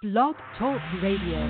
Blog Talk Radio.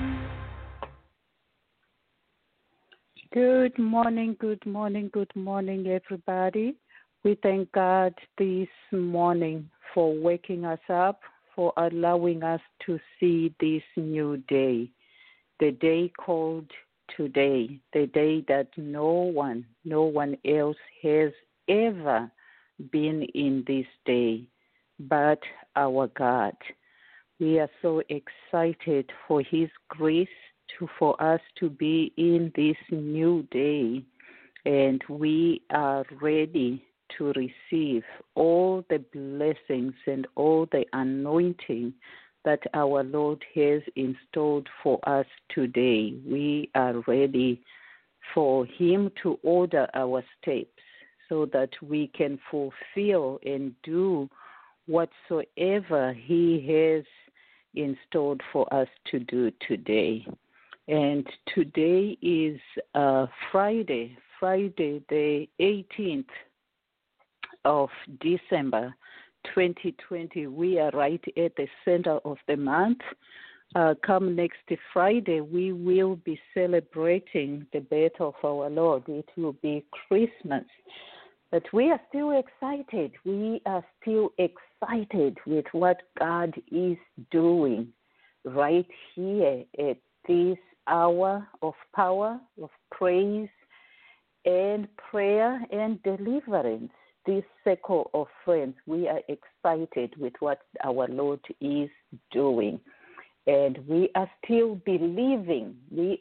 Good morning, everybody. We thank God this morning for waking us up, for allowing us to see this new day, the day called today, the day that no one else has ever been in this day but our God. We are so excited for His grace for us to be in this new day, and we are ready to receive all the blessings and all the anointing that our Lord has installed for us today. We are ready for Him to order our steps so that we can fulfill and do whatsoever He has installed for us to do today. And today is Friday the 18th of December 2020. We are right at the center of the month. Come next Friday, we will be celebrating the birth of our Lord. It will be Christmas. But we are still excited. We are still excited with what God is doing right here at this hour of power, of praise, and prayer and deliverance. This circle of friends, we are excited with what our Lord is doing. And we are still believing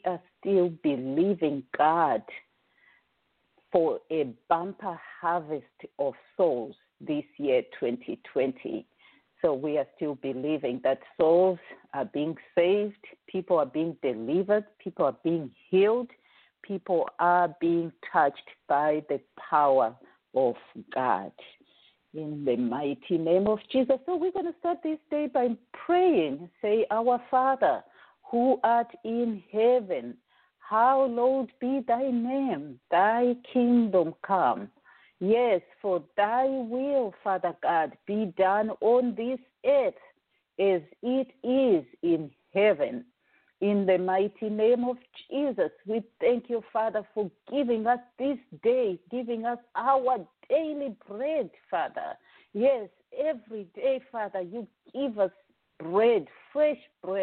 God for a bumper harvest of souls this year, 2020. So we are still believing that souls are being saved, people are being delivered, people are being healed, people are being touched by the power of God. In the mighty name of Jesus. So we're going to start this day by praying. Say, Our Father, who art in heaven, hallowed be thy name, thy kingdom come. Yes, for thy will, Father God, be done on this earth as it is in heaven. In the mighty name of Jesus, we thank you, Father, for giving us this day, giving us our daily bread, Father. Yes, every day, Father, you give us bread, fresh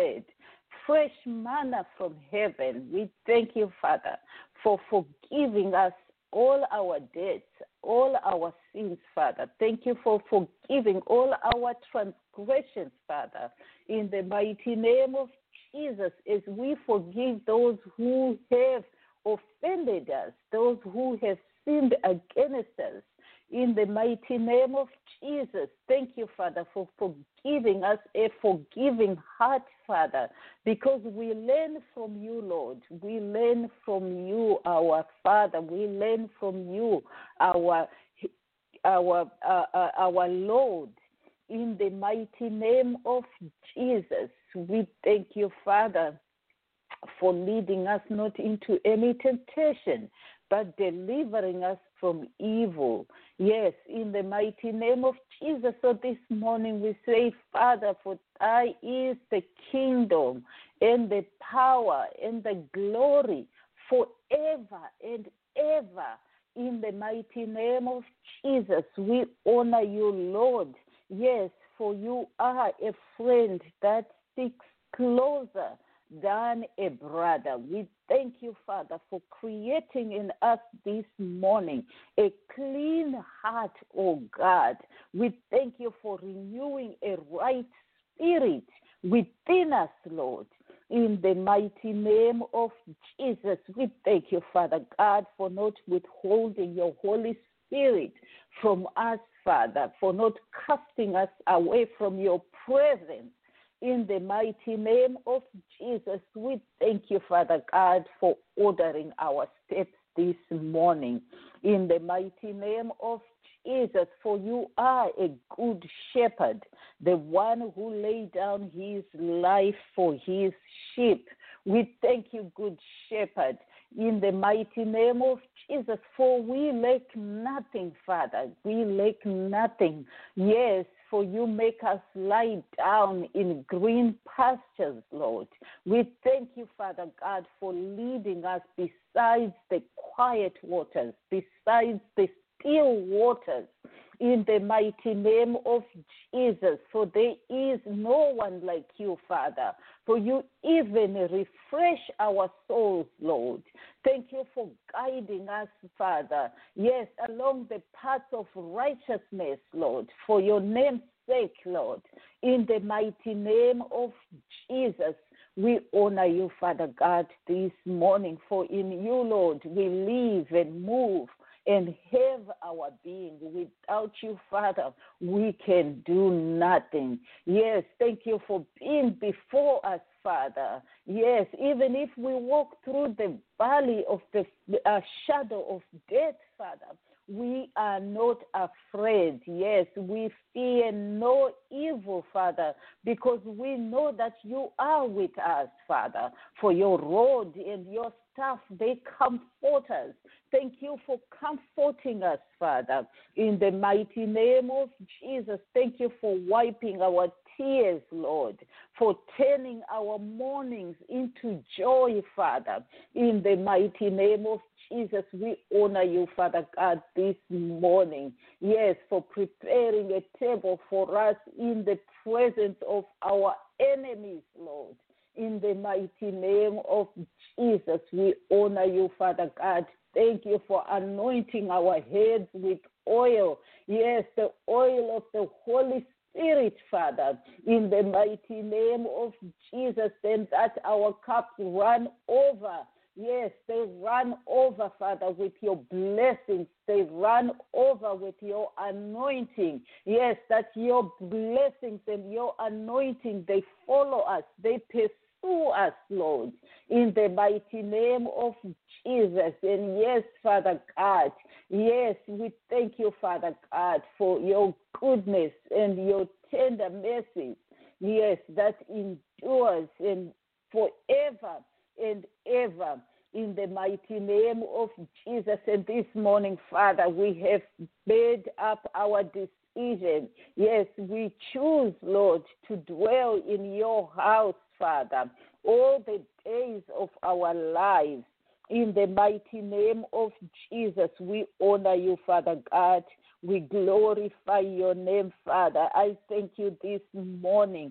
manna from heaven. We thank you, Father, for forgiving us all our debts, all our sins, Father. Thank you for forgiving all our transgressions, Father. In the mighty name of Jesus, as we forgive those who have offended us, those who have sinned against us. In the mighty name of Jesus, thank you, Father, for forgiving us a forgiving heart, Father, because we learn from you, Lord. We learn from you, our Father. We learn from you, our Lord. In the mighty name of Jesus, we thank you, Father, for leading us not into any temptation, but delivering us from evil. Yes, in the mighty name of Jesus. So this morning we say, Father, for thy is the kingdom and the power and the glory forever and ever. In the mighty name of Jesus, we honor you, Lord. Yes, for you are a friend that sticks closer than a brother. We thank you, Father, for creating in us this morning a clean heart, oh God. We thank you for renewing a right spirit within us, Lord. In the mighty name of Jesus, we thank you, Father God, for not withholding your Holy Spirit from us, Father, for not casting us away from your presence. In the mighty name of Jesus, we thank you, Father God, for ordering our steps this morning. In the mighty name of Jesus, for you are a good shepherd, the one who laid down his life for his sheep. We thank you, good shepherd, in the mighty name of Jesus, for we lack nothing, Father. We lack nothing. Yes, for you make us lie down in green pastures, Lord. We thank you, Father God, for leading us besides the quiet waters, besides the still waters, in the mighty name of Jesus. For there is no one like you, Father. For you even refresh our souls, Lord. Thank you for guiding us, Father. Yes, along the paths of righteousness, Lord, for your name's sake, Lord. In the mighty name of Jesus, we honor you, Father God, this morning. For in you, Lord, we live and move and have our being. Without you, Father, we can do nothing. Yes, thank you for being before us, Father. Yes, even if we walk through the valley of the shadow of death, Father, we are not afraid. Yes, we fear no evil, Father, because we know that you are with us, Father. For your rod and your staff, they comfort us. Thank you for comforting us, Father. In the mighty name of Jesus, thank you for wiping our tears, Lord, for turning our mournings into joy, Father. In the mighty name of Jesus, we honor you, Father God, this morning. Yes, for preparing a table for us in the presence of our enemies, Lord. In the mighty name of Jesus, we honor you, Father God. Thank you for anointing our heads with oil. Yes, the oil of the Holy Spirit, Father, in the mighty name of Jesus, and that our cups run over. Yes, they run over, Father, with your blessings. They run over with your anointing. Yes, that your blessings and your anointing, they follow us. They pursue us, Lord, in the mighty name of Jesus. And yes, Father God, yes, we thank you, Father God, for your goodness and your tender mercies. Yes, that endures and forever and ever, in the mighty name of Jesus. And this morning, Father, we have made up our decision. Yes, we choose, Lord, to dwell in your house, Father, all the days of our lives. In the mighty name of Jesus, we honor you, Father God. We glorify your name, Father. I thank you this morning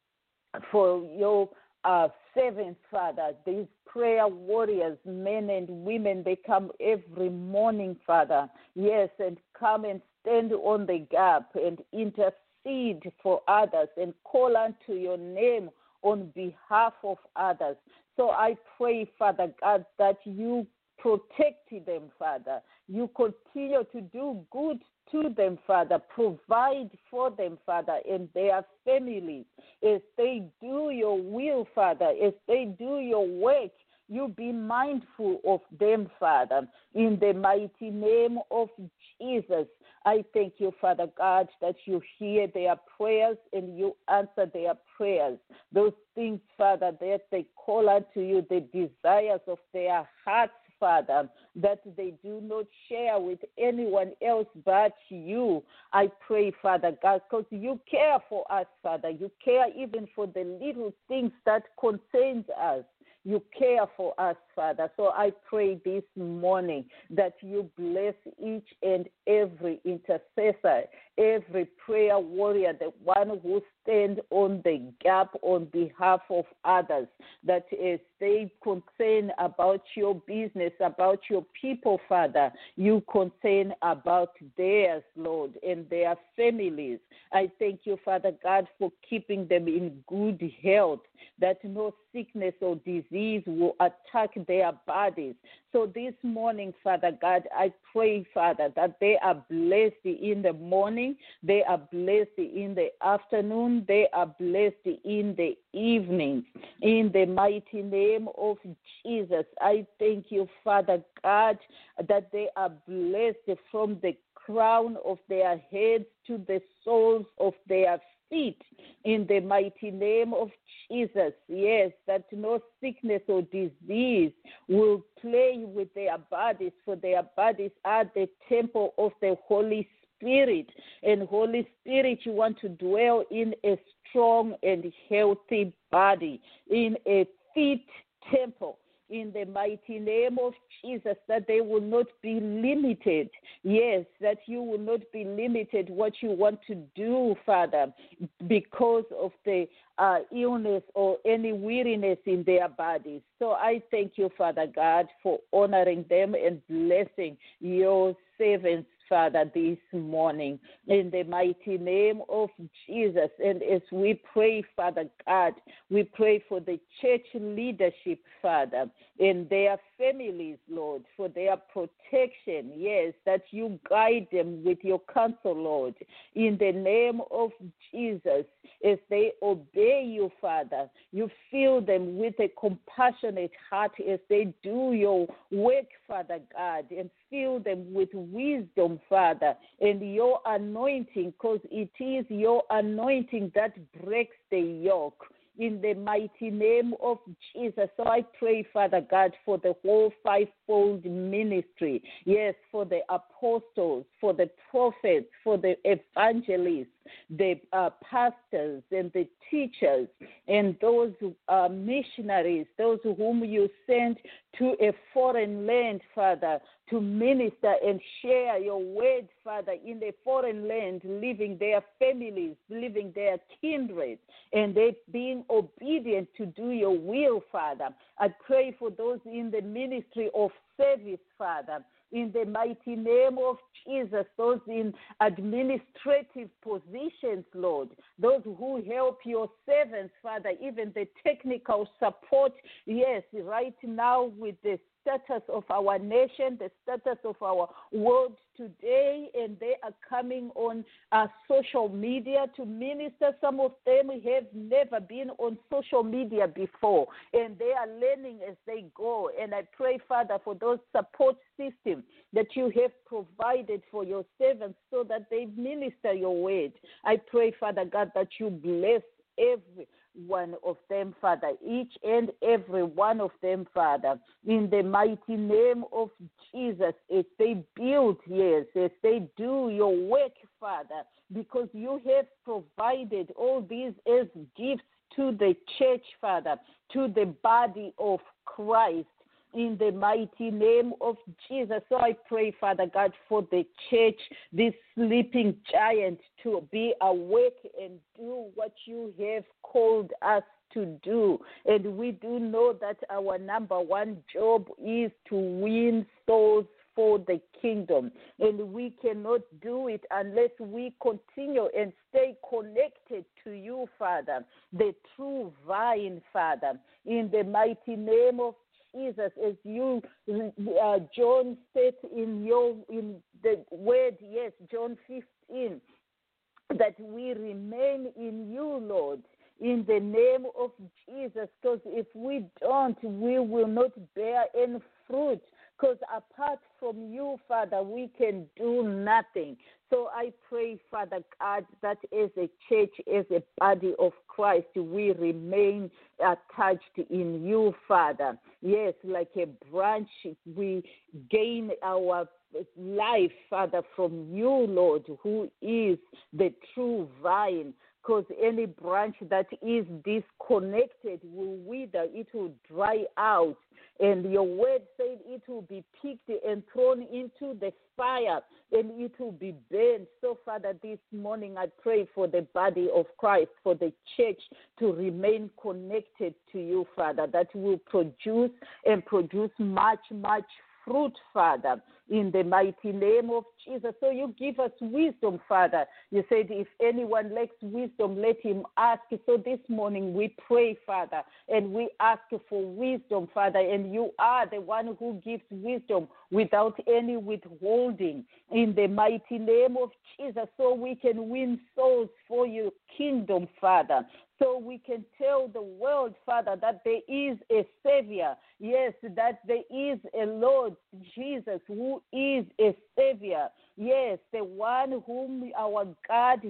for your servants, Father, these prayer warriors, men and women, they come every morning, Father, yes, and come and stand on the gap and intercede for others and call unto your name on behalf of others. So I pray, Father God, that you protect them, Father. You continue to do good to them, Father. Provide for them, Father, and their families. As they do your will, Father, as they do your work, you be mindful of them, Father. In the mighty name of Jesus, I thank you, Father God, that you hear their prayers and you answer their prayers. Those things, Father, that they call unto you, the desires of their hearts, Father, that they do not share with anyone else but you. I pray, Father God, because you care for us, Father. You care even for the little things that concerns us. You care for us, Father. So I pray this morning that you bless each and every intercessor, every prayer warrior, the one who stands on the gap on behalf of others, that as they concern about your business, about your people, Father, you concern about theirs, Lord, and their families. I thank you, Father God, for keeping them in good health, that no sickness or disease will attack their bodies. So this morning, Father God, I pray, Father, that they are blessed in the morning, they are blessed in the afternoon, they are blessed in the evening. In the mighty name of Jesus, I thank you, Father God, that they are blessed from the crown of their heads to the soles of their feet. In the mighty name of Jesus, yes, that no sickness or disease will play with their bodies, for their bodies are the temple of the Holy Spirit. And Holy Spirit, you want to dwell in a strong and healthy body, in a fit temple, in the mighty name of Jesus, that they will not be limited. Yes, that you will not be limited what you want to do, Father, because of the illness or any weariness in their bodies. So I thank you, Father God, for honoring them and blessing your servants, Father, this morning, in the mighty name of Jesus. And as we pray, Father God, we pray for the church leadership, Father, and their families, Lord, for their protection. Yes, that you guide them with your counsel, Lord, in the name of Jesus. As they obey you, Father, you fill them with a compassionate heart as they do your work, Father God, and fill them with wisdom, Father, and your anointing, because it is your anointing that breaks the yoke. In the mighty name of Jesus. So I pray, Father God, for the whole fivefold ministry. Yes, for the apostles, for the prophets, for the evangelists, the pastors and the teachers, and those missionaries, those whom you sent to a foreign land, Father, to minister and share your word, Father, in the foreign land, leaving their families, leaving their kindred, and they being obedient to do your will, Father. I pray for those in the ministry of service, Father, in the mighty name of Jesus, those in administrative positions, Lord, those who help your servants, Father, even the technical support, yes, right now with the status of our nation, the status of our world today, and they are coming on social media to minister. Some of them have never been on social media before, and they are learning as they go. And I pray, Father, for those support systems that you have provided for your servants so that they minister your word. I pray, Father God, that you bless every one of them, Father, each and every one of them, Father, in the mighty name of Jesus, as they build, yes, as they do your work, Father, because you have provided all these as gifts to the church, Father, to the body of Christ. In the mighty name of Jesus. So I pray, Father God, for the church, this sleeping giant, to be awake and do what you have called us to do. And we do know that our number one job is to win souls for the kingdom. And we cannot do it unless we continue and stay connected to you, Father, the true vine, Father, in the mighty name of Jesus, as you, John said in the word, yes, John 15, that we remain in you, Lord, in the name of Jesus, because if we don't, we will not bear any fruit, because apart from you, Father, we can do nothing. So I pray, Father God, that as a church, as a body of Christ, we remain attached in you, Father. Yes, like a branch, we gain our life, Father, from you, Lord, who is the true vine. Because any branch that is disconnected will wither, it will dry out. And your word said it will be picked and thrown into the fire, and it will be burned. So, Father, this morning I pray for the body of Christ, for the church to remain connected to you, Father, that will produce and produce much, much fruit, Father, in the mighty name of Jesus. So you give us wisdom, Father. You said if anyone lacks wisdom, let him ask. So this morning we pray, Father, and we ask for wisdom, Father, and you are the one who gives wisdom without any withholding, in the mighty name of Jesus, so we can win souls for your kingdom, Father. So we can tell the world, Father, that there is a Savior. Yes, that there is a Lord Jesus who is a Savior. Yes, the one whom our God has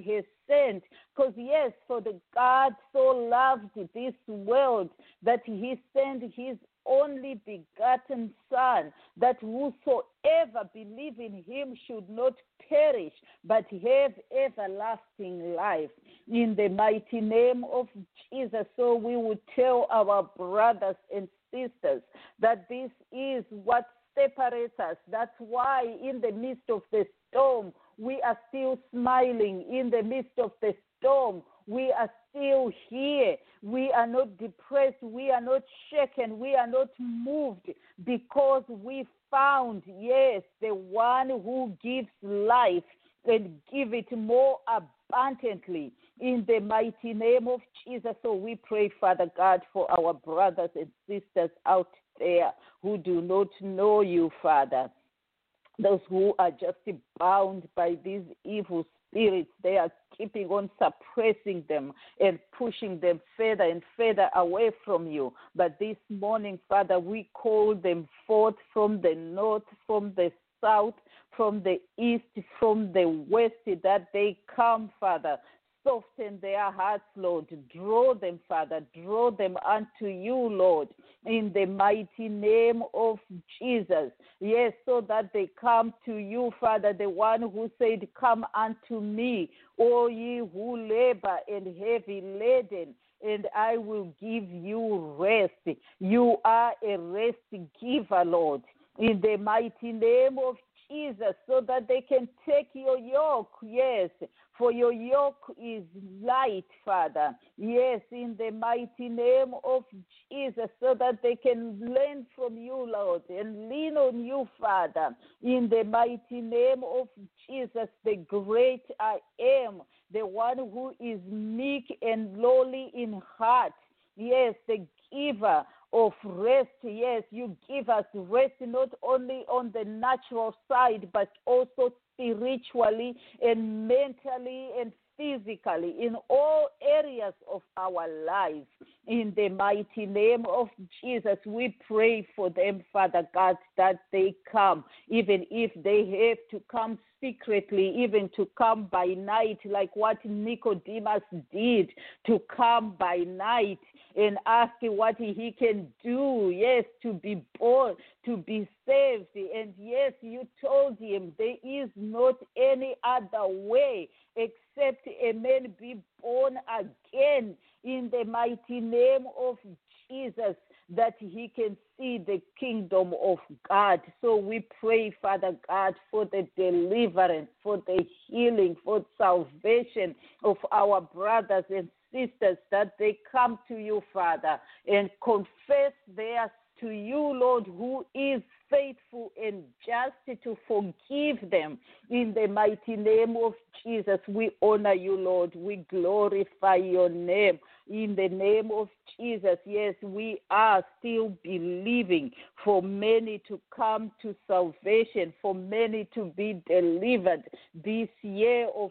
sent. Because, yes, for the God so loved this world that he sent his only begotten Son, that whosoever believe in him should not perish, but have everlasting life. In the mighty name of Jesus, so we would tell our brothers and sisters that this is what separates us. That's why in the midst of the storm, we are still smiling. In the midst of the storm, we are still here. We are not depressed. We are not shaken. We are not moved, because we found, yes, the one who gives life and give it more abundantly, in the mighty name of Jesus. So we pray, Father God, for our brothers and sisters out there who do not know you, Father. Those who are just bound by these evil spirits, they are keeping on suppressing them and pushing them further and further away from you. But this morning, Father, we call them forth from the north, from the south, from the east, from the west, that they come, Father. Soften their hearts, Lord. Draw them, Father. Draw them unto you, Lord, in the mighty name of Jesus. Yes, so that they come to you, Father, the one who said, come unto me, all ye who labor and heavy laden, and I will give you rest. You are a rest giver, Lord, in the mighty name of Jesus, so that they can take your yoke, yes, for your yoke is light, Father. Yes, in the mighty name of Jesus, so that they can learn from you, Lord, and lean on you, Father. In the mighty name of Jesus, the great I am, the one who is meek and lowly in heart. Yes, the giver of rest. Yes, you give us rest not only on the natural side, but also spiritually and mentally and physically, in all areas of our lives. In the mighty name of Jesus, we pray for them, Father God, that they come, even if they have to come secretly, even to come by night, like what Nicodemus did, to come by night and ask what he can do, yes, to be born, to be saved. And yes, you told him there is not any other way except a man be born again, in the mighty name of Jesus, that he can see the kingdom of God. So we pray, Father God, for the deliverance, for the healing, for salvation of our brothers and sisters, that they come to you, Father, and confess their to you, Lord, who is faithful and just to forgive them. In the mighty name of Jesus, we honor you, Lord. We glorify your name. In the name of Jesus, yes, we are still believing for many to come to salvation, for many to be delivered this year of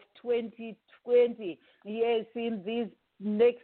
2020. Yes, in these next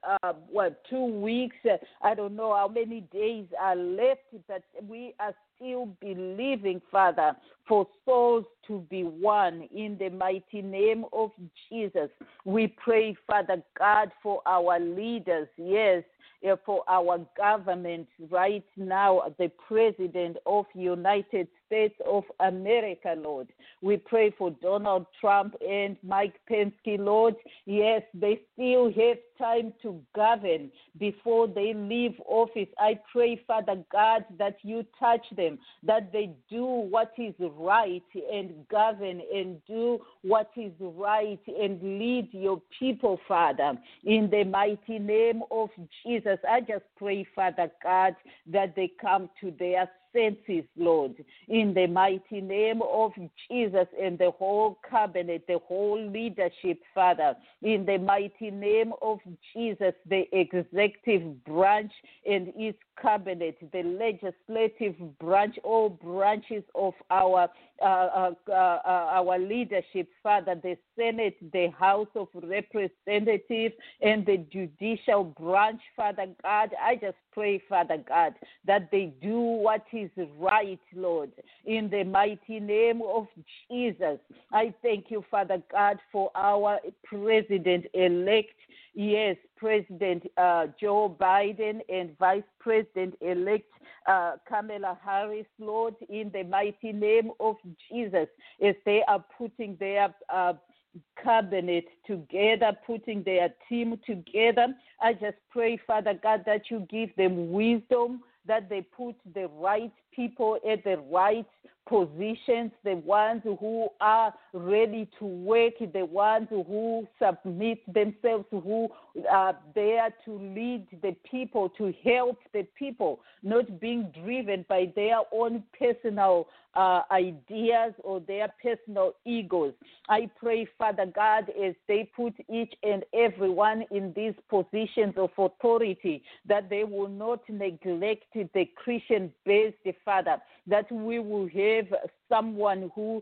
2 weeks, I don't know how many days are left, but we are still believing, Father, for souls to be won. In the mighty name of Jesus, we pray, Father God, for our leaders, yes, for our government right now, the President of United States of America, Lord. We pray for Donald Trump and Mike Pence, Lord. Yes, they still have time to govern before they leave office. I pray, Father God, that you touch them, that they do what is right and govern and do what is right and lead your people, Father. In the mighty name of Jesus, I just pray, Father God, that they come to their senses, Lord, in the mighty name of Jesus, and the whole cabinet, the whole leadership, Father, in the mighty name of Jesus, the executive branch and its cabinet, the legislative branch, all branches of our leadership, Father, the Senate, the House of Representatives, and the judicial branch, Father God. I just pray, Father God, that they do what is is right, Lord. In the mighty name of Jesus, I thank you, Father God, for our President-elect. Yes, President Joe Biden and Vice President-elect Kamala Harris, Lord, in the mighty name of Jesus, as they are putting their cabinet together, putting their team together. I just pray, Father God, that you give them wisdom, that they put the right people at the right positions, the ones who are ready to work, the ones who submit themselves, who are there to lead the people, to help the people, not being driven by their own personal ideas or their personal egos. I pray, Father God, as they put each and every one in these positions of authority, that they will not neglect the Christian-based, Father, that we will have someone who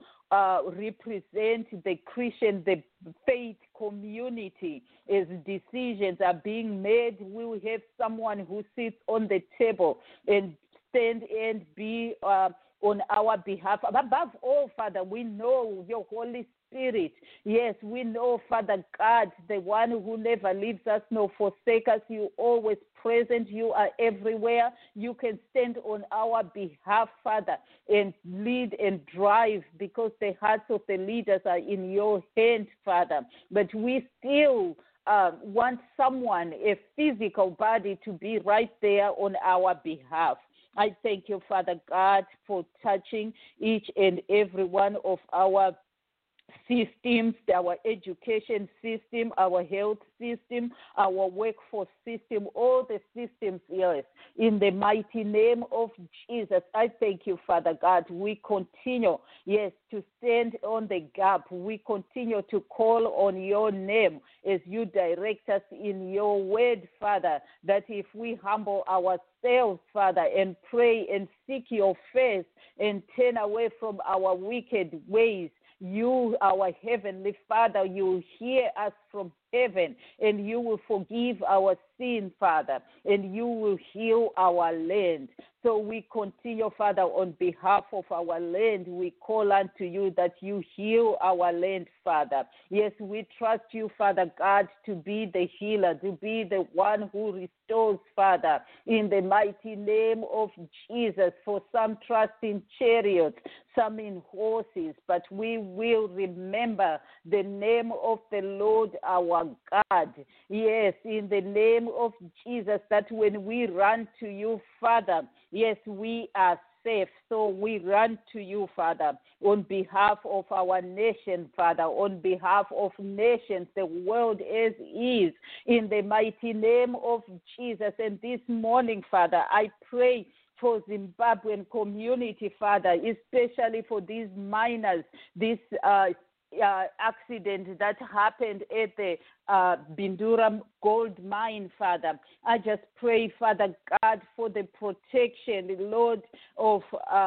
represent the Christian, the faith community. As decisions are being made, we will have someone who sits on the table and stand and be on our behalf. Above all, Father, we know your Holy Spirit. Yes, we know, Father God, the one who never leaves us nor forsake us. You always present. You are everywhere. You can stand on our behalf, Father, and lead and drive, because the hearts of the leaders are in your hand, Father. But we still want someone, a physical body, to be right there on our behalf. I thank you, Father God, for touching each and every one of our systems, our education system, our health system, our workforce system, all the systems, yes. In the mighty name of Jesus, I thank you, Father God. We continue, yes, to stand on the gap. We continue to call on your name as you direct us in your word, Father, that if we humble ourselves, Father, and pray and seek your face and turn away from our wicked ways, you, our Heavenly Father, you hear us from heaven, and you will forgive our sin, Father, and you will heal our land. So we continue, Father, on behalf of our land, we call unto you that you heal our land, Father. Yes, we trust you, Father God, to be the healer, to be the one who restores, Father, in the mighty name of Jesus. For some trust in chariots, some in horses, but we will remember the name of the Lord our God. Yes, in the name of Jesus, that when we run to you, Father, yes, we are safe. So we run to you, Father, on behalf of our nation, Father, on behalf of nations, the world as is, in the mighty name of Jesus. And this morning, Father, I pray for Zimbabwean community, Father, especially for these miners, this accident that happened at the Bindura gold mine, Father. I just pray, Father God, for the protection, Lord, of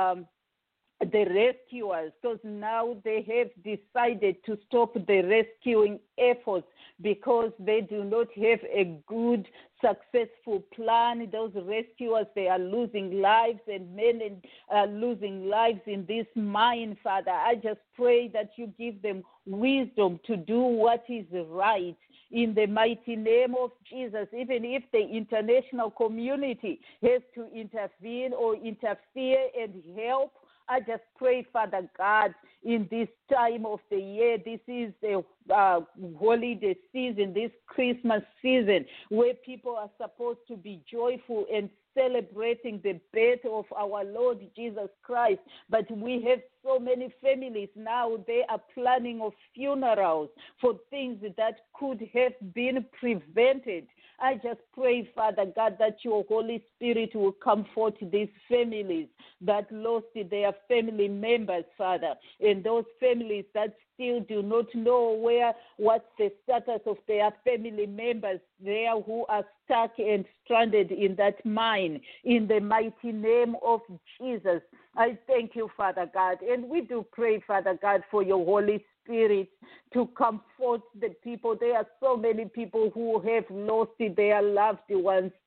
the rescuers, because now they have decided to stop the rescuing efforts because they do not have a good, successful plan. Those rescuers, they are losing lives, and men are losing lives in this mine, Father. I just pray that you give them wisdom to do what is right in the mighty name of Jesus. Even if the international community has to intervene or interfere and help, I just pray, Father God, in this time of the year, this is the holiday season, this Christmas season, where people are supposed to be joyful and celebrating the birth of our Lord Jesus Christ. But we have so many families now, they are planning of funerals for things that could have been prevented. I just pray, Father God, that your Holy Spirit will comfort these families that lost their family members, Father, and those families that still do not know what's the status of their family members there who are stuck and stranded in that mine. In the mighty name of Jesus, I thank you, Father God, and we do pray, Father God, for your Holy Spirit to comfort the people. There are so many people who have lost their loved ones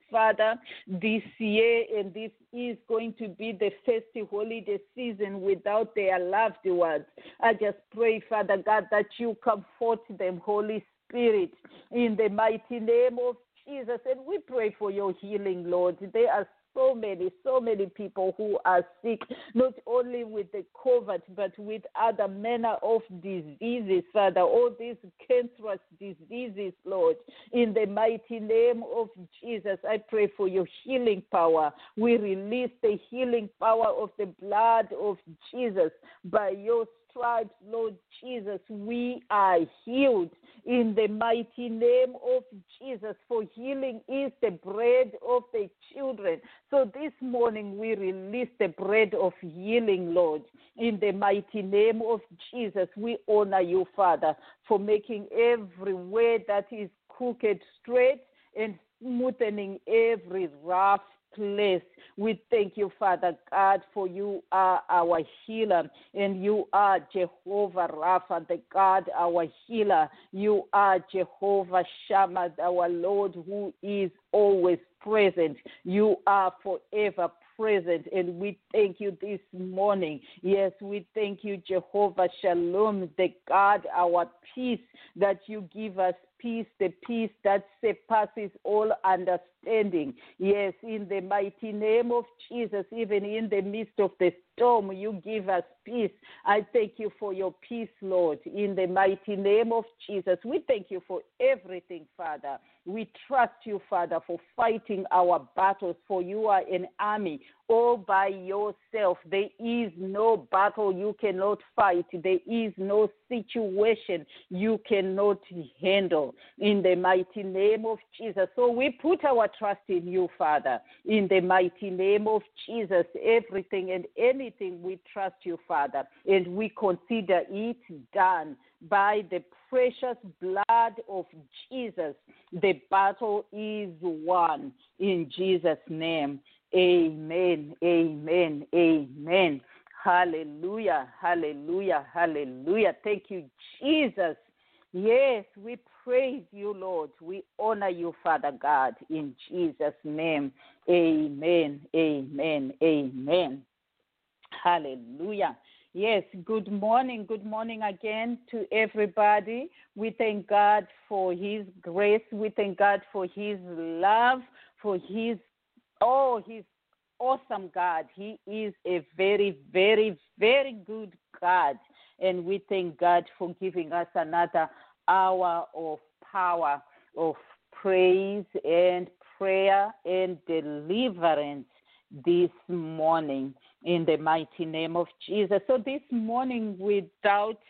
Father, this year, and this is going to be the first holiday season without their loved ones. I just pray, Father God, that you comfort them, Holy Spirit, in the mighty name of Jesus. And we pray for your healing, Lord. There are so many people who are sick, not only with the COVID, but with other manner of diseases, Father, all these cancerous diseases, Lord. In the mighty name of Jesus, I pray for your healing power. We release the healing power of the blood of Jesus. By your stripes, Lord Jesus, we are healed in the mighty name of Jesus. For healing is the bread of the children. So this morning we release the bread of healing, Lord, in the mighty name of Jesus. We honor you, Father, for making every way that is crooked straight and smoothing every rough place. We thank you, Father God, for you are our healer, and you are Jehovah Rapha, the God, our healer. You are Jehovah Shammah, our Lord, who is always present. You are forever present, and we thank you this morning. Yes, we thank you, Jehovah Shalom, the God, our peace, that you give us peace, the peace that surpasses all understanding. Yes, in the mighty name of Jesus, even in the midst of the storm, you give us peace. I thank you for your peace, Lord, in the mighty name of Jesus. We thank you for everything, Father. We trust you, Father, for fighting our battles, for you are an army all by yourself. There is no battle you cannot fight. There is no situation you cannot handle, in the mighty name of Jesus. So we put our trust in you, Father, in the mighty name of Jesus. Everything and anything we trust you, Father, and we consider it done by the precious blood of Jesus. The battle is won in Jesus' name. Amen, amen, amen. Hallelujah, hallelujah, hallelujah. Thank you, Jesus. Yes, we praise you, Lord. We honor you, Father God, in Jesus' name. Amen, amen, amen. Hallelujah. Yes, good morning again to everybody. We thank God for his grace. We thank God for his love, for his awesome God. He is a very, very, very good God. And we thank God for giving us another hour of power, of praise and prayer and deliverance this morning, in the mighty name of Jesus. So this morning, without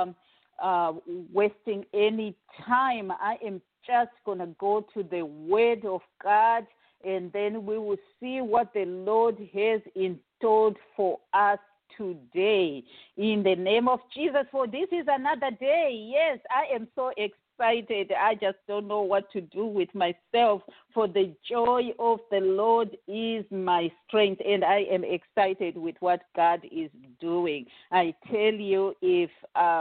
wasting any time, I am just going to go to the Word of God, and then we will see what the Lord has installed for us today, in the name of Jesus. For this is another day. Yes, I am so excited. I just don't know what to do with myself, for the joy of the Lord is my strength, and I am excited with what God is doing. I tell you, if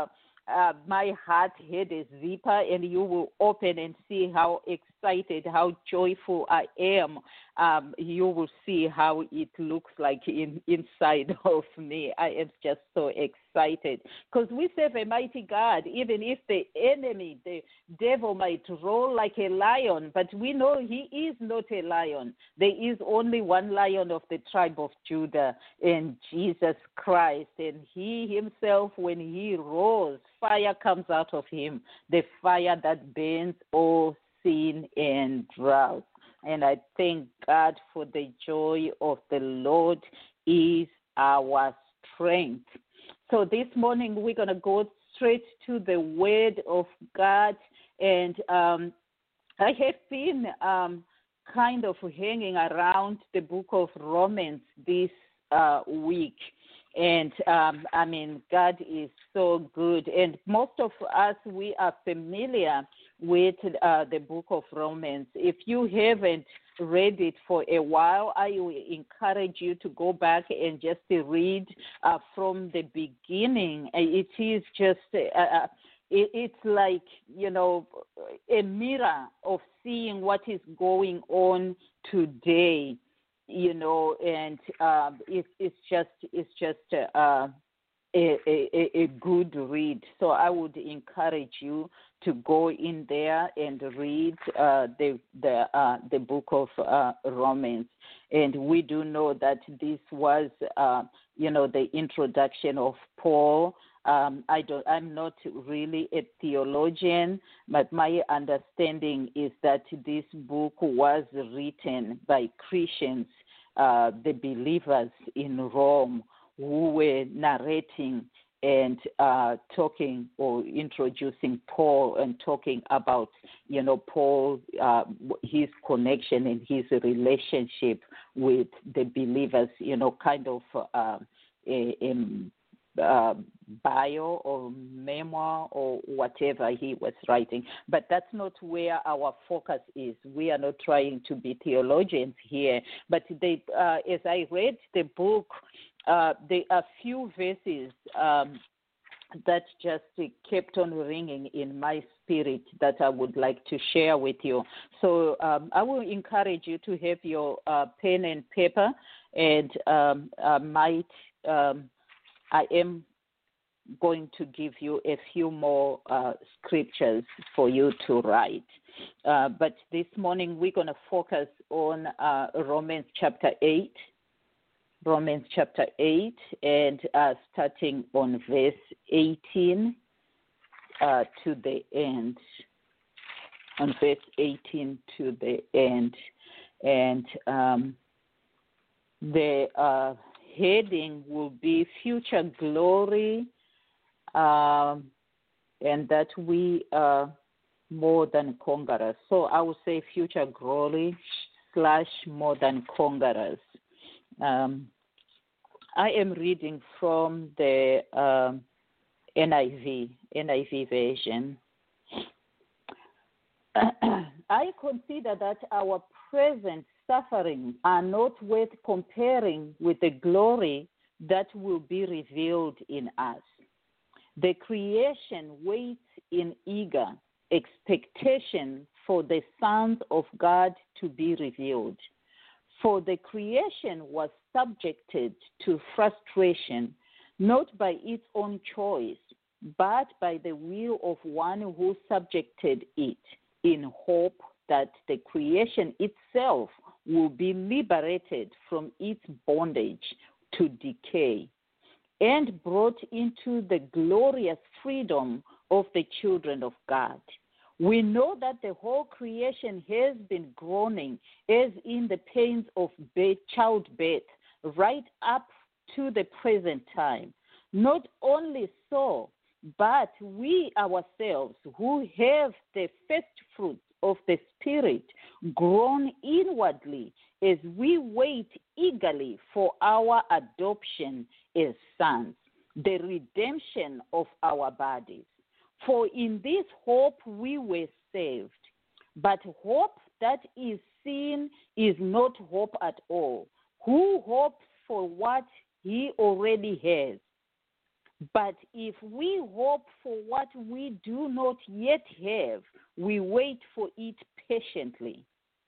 my heart had a zipper, and you will open and see how excited, how joyful I am, you will see how it looks like inside of me. I am just so excited, because we serve a mighty God. Even if the enemy, the devil, might roar like a lion, but we know he is not a lion. There is only one Lion of the tribe of Judah, and Jesus Christ. And he himself, when he roars, fire comes out of him, the fire that burns all sin and drought. And I thank God for the joy of the Lord is our strength. So this morning we're going to go straight to the Word of God. And I have been kind of hanging around the book of Romans this week. And, God is so good. And most of us, we are familiar with the book of Romans. If you haven't read it for a while, I will encourage you to go back and just read from the beginning. It is just it's like, a mirror of seeing what is going on today, and it's just a good read. So I would encourage you to go in there and read the book of Romans. And we do know that this was, the introduction of Paul. I'm not really a theologian, but my understanding is that this book was written by Christians, the believers in Rome, who were narrating and talking or introducing Paul and talking about, Paul, his connection and his relationship with the believers, kind of bio or memoir or whatever he was writing. But that's not where our focus is. We are not trying to be theologians here. But as I read the book, there are few verses that just kept on ringing in my spirit that I would like to share with you. So I will encourage you to have your pen and paper, and I am going to give you a few more scriptures for you to write. But this morning we're going to focus on Romans chapter 8. Romans chapter 8, and starting on verse 18 to the end. On verse 18 to the end. And the heading will be Future Glory, and that we are more than conquerors. So I would say Future Glory / more than conquerors. I am reading from the NIV version. I consider that our present sufferings are not worth comparing with the glory that will be revealed in us. The creation waits in eager expectation for the sons of God to be revealed. For the creation was subjected to frustration, not by its own choice, but by the will of one who subjected it, in hope that the creation itself will be liberated from its bondage to decay and brought into the glorious freedom of the children of God. We know that the whole creation has been groaning as in the pains of childbirth right up to the present time. Not only so, but we ourselves who have the first fruits of the Spirit groan inwardly as we wait eagerly for our adoption as sons, the redemption of our bodies. For in this hope we were saved. But hope that is seen is not hope at all. Who hopes for what he already has? But if we hope for what we do not yet have, we wait for it patiently.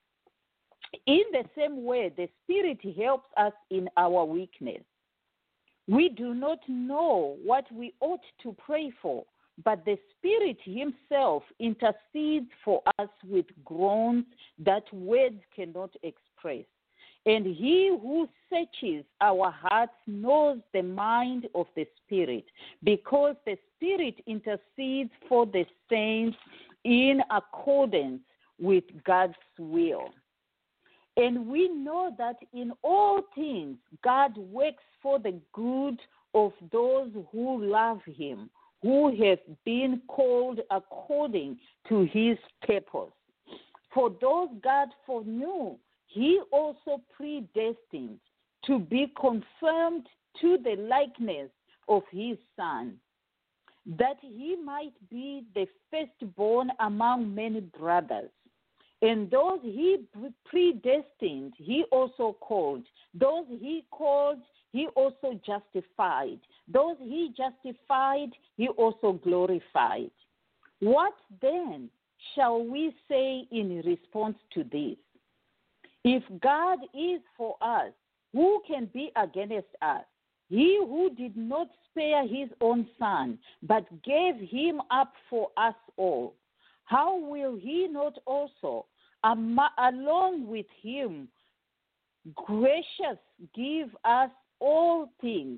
In the same way, the Spirit helps us in our weakness. We do not know what we ought to pray for, but the Spirit himself intercedes for us with groans that words cannot express. And he who searches our hearts knows the mind of the Spirit, because the Spirit intercedes for the saints in accordance with God's will. And we know that in all things God works for the good of those who love him, who have been called according to his purpose. For those God foreknew, he also predestined to be conformed to the likeness of his Son, that he might be the firstborn among many brothers. And those he predestined, he also called. Those he called, he also justified. Those he justified, he also glorified. What then shall we say in response to this? If God is for us, who can be against us? He who did not spare his own son, but gave him up for us all, how will he not also, along with him, gracious give us all things?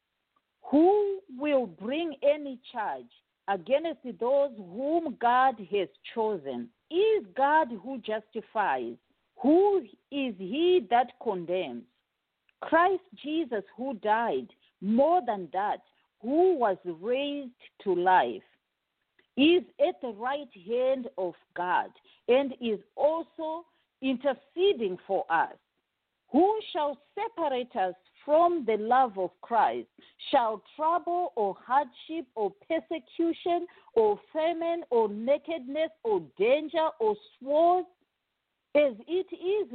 Who will bring any charge against those whom God has chosen? Is God who justifies? Who is he that condemns? Christ Jesus, who died, more than that, who was raised to life, is at the right hand of God and is also interceding for us. Who shall separate us from the love of Christ? Shall trouble or hardship or persecution or famine or nakedness or danger or sword? As it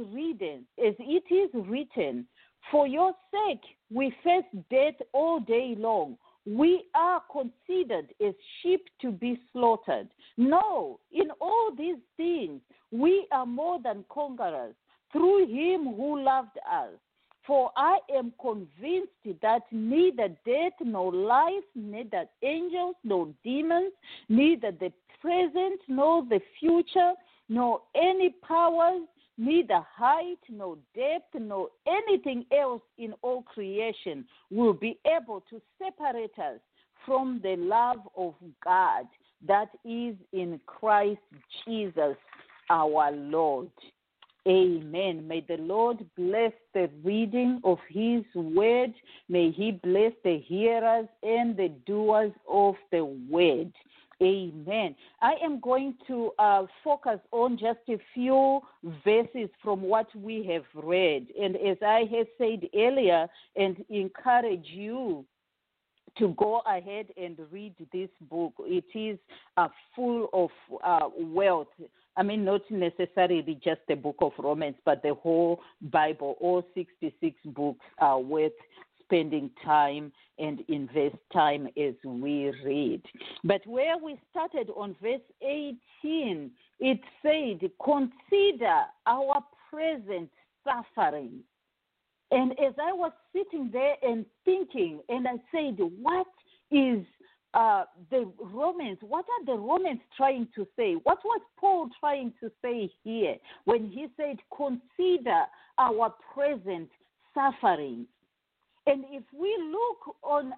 is written, for your sake we face death all day long. We are considered as sheep to be slaughtered. No, in all these things we are more than conquerors through him who loved us. For I am convinced that neither death nor life, neither angels nor demons, neither the present nor the future, nor any powers, neither height nor depth nor anything else in all creation will be able to separate us from the love of God that is in Christ Jesus our Lord. Amen. May the Lord bless the reading of his word. May he bless the hearers and the doers of the word. Amen. I am going to focus on just a few verses from what we have read. And as I have said earlier, and encourage you to go ahead and read this book. It is full of wealth. I mean, not necessarily just the book of Romans, but the whole Bible. All 66 books are worth spending time and invest time as we read. But where we started on verse 18, it said, consider our present suffering. And as I was sitting there and thinking, and I said, what is the Romans, what are the Romans trying to say? What was Paul trying to say here when he said, consider our present suffering? And if we look on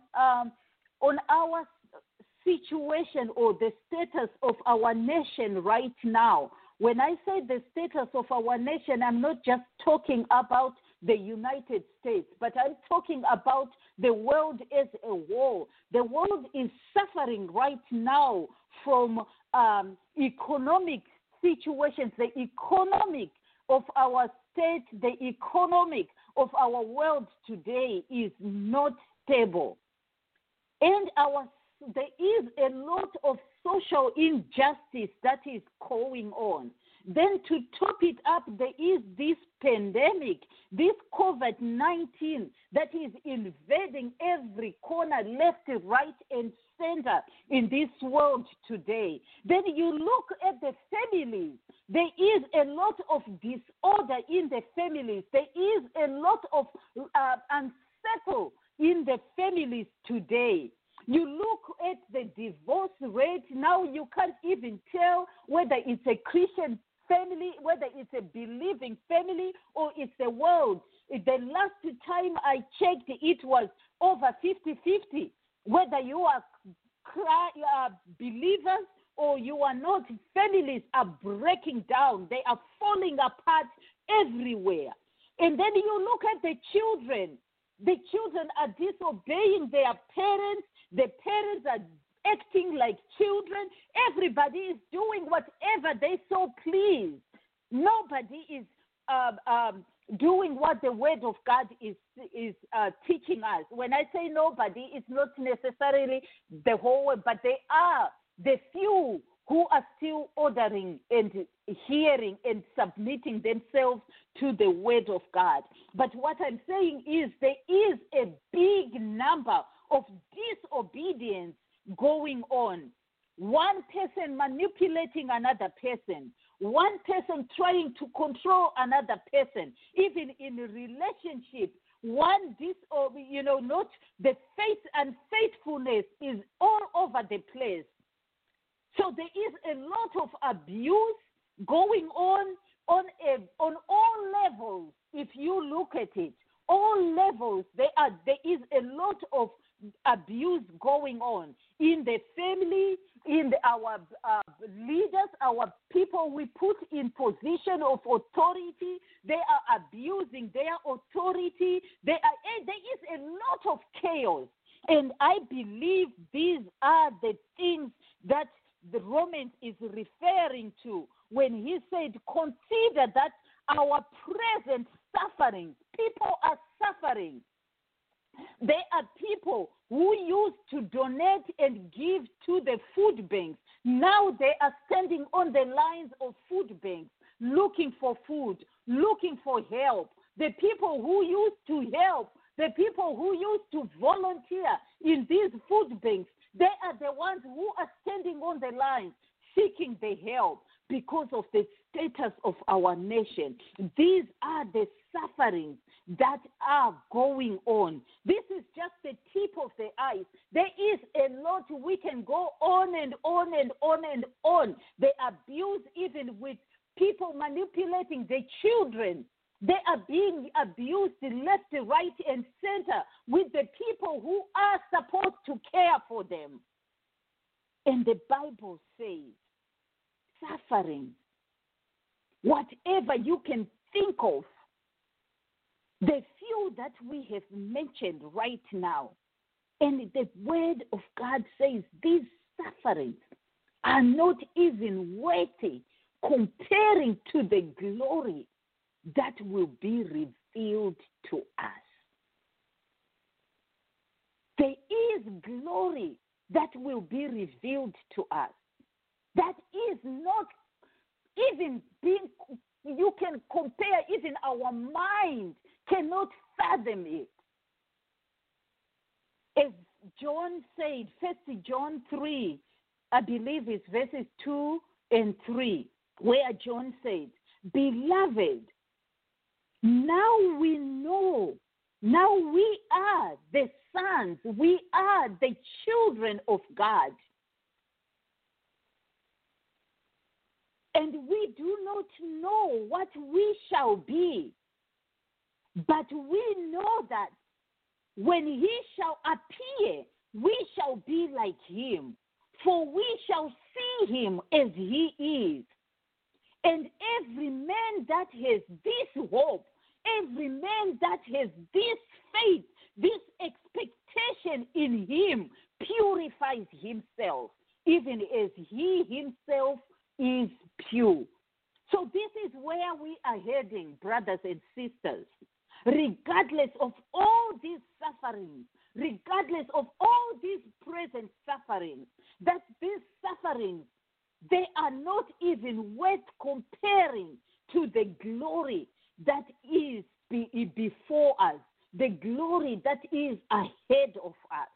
our situation or the status of our nation right now, when I say the status of our nation, I'm not just talking about the United States, but I'm talking about the world as a whole. The world is suffering right now from economic situations. The economic of our state, the economic of our world today is not stable. And there is a lot of social injustice that is going on. Then to top it up, there is this pandemic, this COVID-19 that is invading every corner, left, right, and center in this world today. Then you look at the families. There is a lot of disorder in the families. There is a lot of unsettled in the families today. You look at the divorce rate. Now you can't even tell whether it's a Christian family, whether it's a believing family or it's the world. The last time I checked, it was over 50-50. Whether you are believers or you are not, families are breaking down. They are falling apart everywhere. And then you look at the children. The children are disobeying their parents. The parents are acting like children. Everybody is doing whatever they so please. Nobody is doing what the Word of God is teaching us. When I say nobody, it's not necessarily the whole world, but they are the few who are still ordering and hearing and submitting themselves to the Word of God. But what I'm saying is there is a big number of disobedience going on. one person manipulating another person, one person trying to control another person, even in a relationship. Not the faith and faithfulness is all over the place. So there is a lot of abuse going on all levels. If you look at it, all levels, there is a lot of abuse going on in the family, in our leaders, our people we put in position of authority. They are abusing their authority. There is a lot of chaos. And I believe these are the things that the Romans is referring to when he said, consider that our present suffering, people are suffering. There are people who used to donate and give to the food banks. Now they are standing on the lines of food banks, looking for food, looking for help. The people who used to help, the people who used to volunteer in these food banks, they are the ones who are standing on the line seeking the help because of the status of our nation. These are the sufferings that are going on. This is just the tip of the ice. There is a lot we can go on and on and on and on. The abuse, even with people manipulating the children. They are being abused left, right, and center with the people who are supposed to care for them. And the Bible says, suffering, whatever you can think of, the few that we have mentioned right now, and the word of God says these sufferings are not even worthy comparing to the glory that will be revealed to us. There is glory that will be revealed to us. That is not even being, you can compare, even our mind cannot fathom it. As John said, 1 John 3, I believe it's verses 2 and 3, where John said, beloved, now we know, now we are the sons, we are the children of God. And we do not know what we shall be, but we know that when he shall appear, we shall be like him, for we shall see him as he is. And every man that has this hope, every man that has this faith, this expectation in him, purifies himself, even as he himself is pure. So this is where we are heading, brothers and sisters. Regardless of all these sufferings, regardless of all these present sufferings, that these sufferings, they are not even worth comparing to the glory that is before us, the glory that is ahead of us.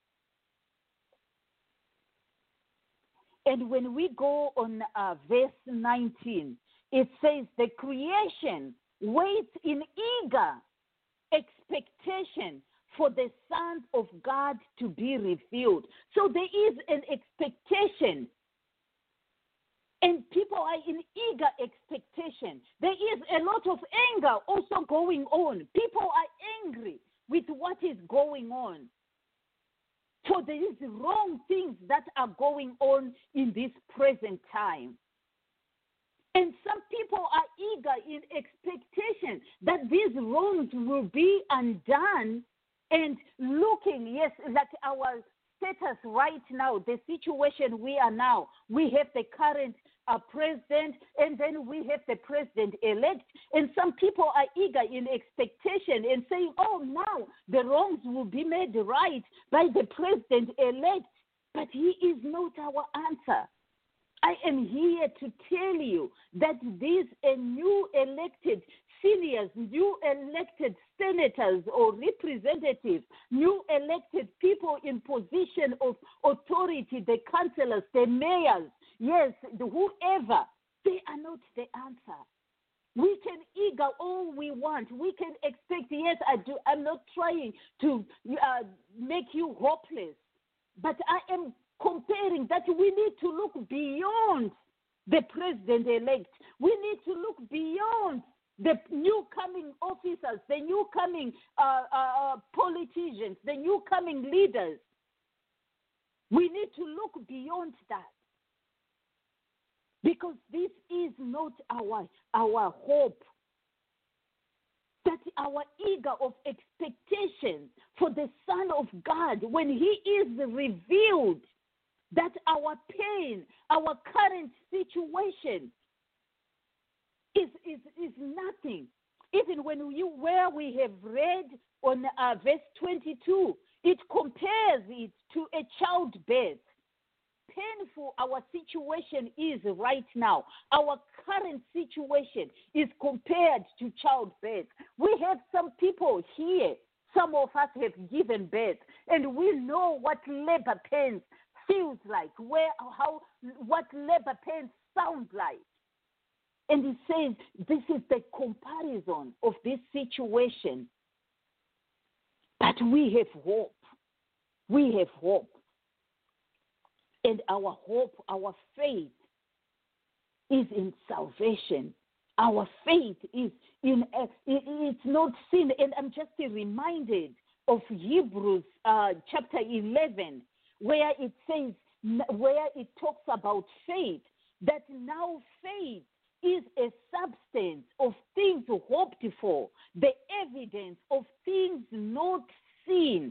And when we go on verse 19, it says, the creation waits in eager expectation for the sons of God to be revealed. So there is an expectation. And people are in eager expectation. There is a lot of anger also going on. People are angry with what is going on. So there is wrong things that are going on in this present time. And some people are eager in expectation that these wrongs will be undone and looking, yes, like our status right now, the situation we are now. We have the current president, and then we have the president-elect. And some people are eager in expectation and saying, oh, now the wrongs will be made right by the president-elect. But he is not our answer. I am here to tell you that this a new elected seniors, new elected senators or representatives, new elected people in position of authority, the councillors, the mayors, yes, whoever, they are not the answer. We can eager all we want. We can expect, yes, I do. I'm not trying to make you hopeless, but I am comparing that we need to look beyond the president-elect. We need to look beyond the new coming officers, the new coming politicians, the new coming leaders. We need to look beyond that. Because this is not our hope. That our eager of expectation for the Son of God, when he is revealed, that our pain, our current situation is nothing. Even where we have read on verse 22, it compares it to a childbirth. Painful our situation is right now. Our current situation is compared to childbirth. We have some people here, some of us have given birth, and we know what labor pains feels like, what labor pains sound like. And it says this is the comparison of this situation. But we have hope. We have hope. And our hope, our faith is in salvation. Our faith is it's not sin. And I'm just reminded of Hebrews chapter 11, where it says, where it talks about faith, that now faith is a substance of things hoped for, the evidence of things not seen.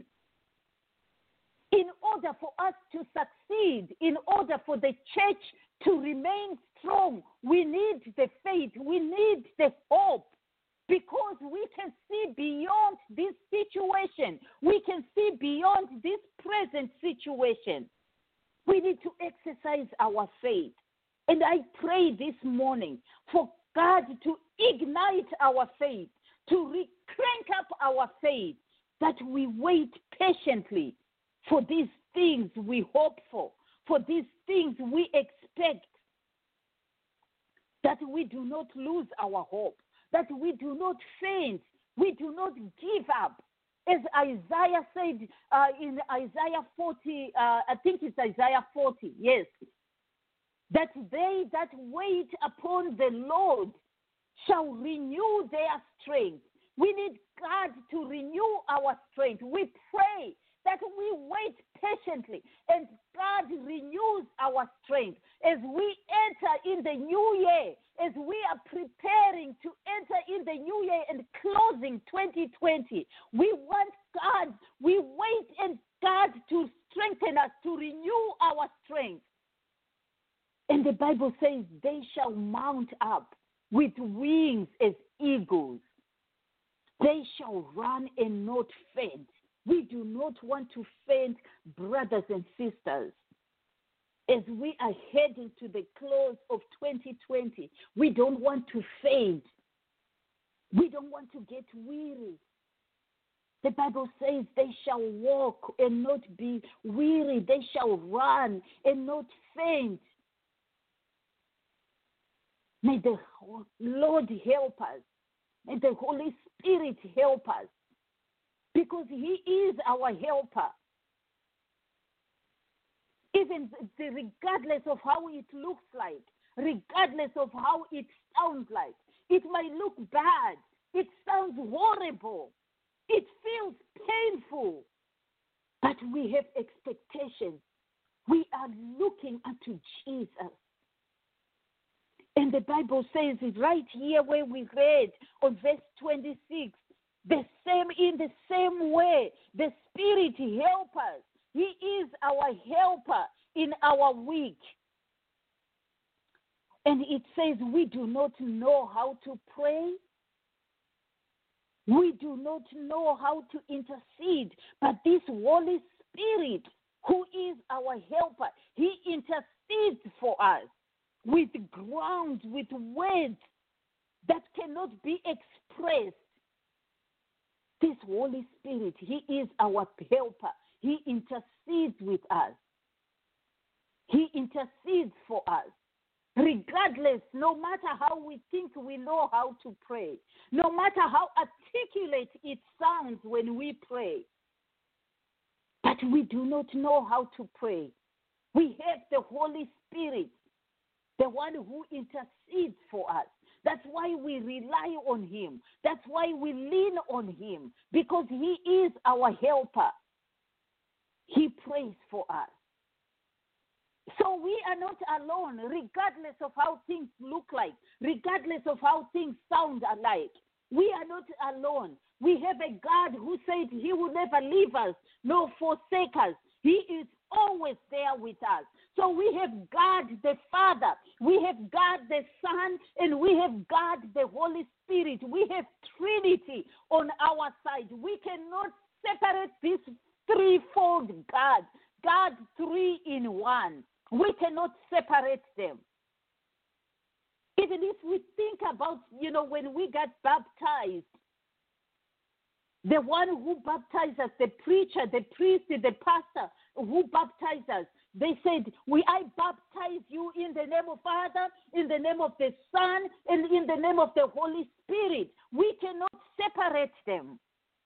In order for us to succeed, in order for the church to remain strong, we need the faith, we need the hope, because we can see beyond this situation. We can see beyond this present situation. We need to exercise our faith. And I pray this morning for God to ignite our faith, to crank up our faith, that we wait patiently for these things we hope for these things we expect, that we do not lose our hope, that we do not faint, we do not give up. As Isaiah said in Isaiah 40, I think it's Isaiah 40, yes, that they that wait upon the Lord shall renew their strength. We need God to renew our strength. We pray that we wait patiently and God renews our strength as we enter in the new year, as we are preparing to enter in the new year and closing 2020. We want God, we wait and God to strengthen us, to renew our strength. And the Bible says they shall mount up with wings as eagles. They shall run and not faint. We do not want to faint, brothers and sisters. As we are heading to the close of 2020, we don't want to faint. We don't want to get weary. The Bible says they shall walk and not be weary. They shall run and not faint. May the Lord help us. May the Holy Spirit help us. Because he is our helper. Even regardless of how it looks like, regardless of how it sounds like, it might look bad. It sounds horrible. It feels painful. But we have expectations. We are looking unto Jesus. And the Bible says it right here where we read on verse 26, in the same way, the Spirit helps us. He is our helper in our weak. And it says we do not know how to pray. We do not know how to intercede. But this Holy Spirit, who is our helper, he intercedes for us with grounds, with words that cannot be expressed. This Holy Spirit, he is our helper. He intercedes with us. He intercedes for us. Regardless, no matter how we think we know how to pray, no matter how articulate it sounds when we pray, but we do not know how to pray. We have the Holy Spirit, the one who intercedes for us. That's why we rely on him. That's why we lean on him, because he is our helper. He prays for us. So we are not alone, regardless of how things look like, regardless of how things sound alike. We are not alone. We have a God who said he will never leave us nor forsake us. He is always there with us. So we have God the Father, we have God the Son, and we have God the Holy Spirit. We have Trinity on our side. We cannot separate this threefold God, God three in one. We cannot separate them. Even if we think about, when we got baptized, the one who baptized us, the preacher, the priest, the pastor who baptized us, they said, I baptize you in the name of Father, in the name of the Son, and in the name of the Holy Spirit. We cannot separate them.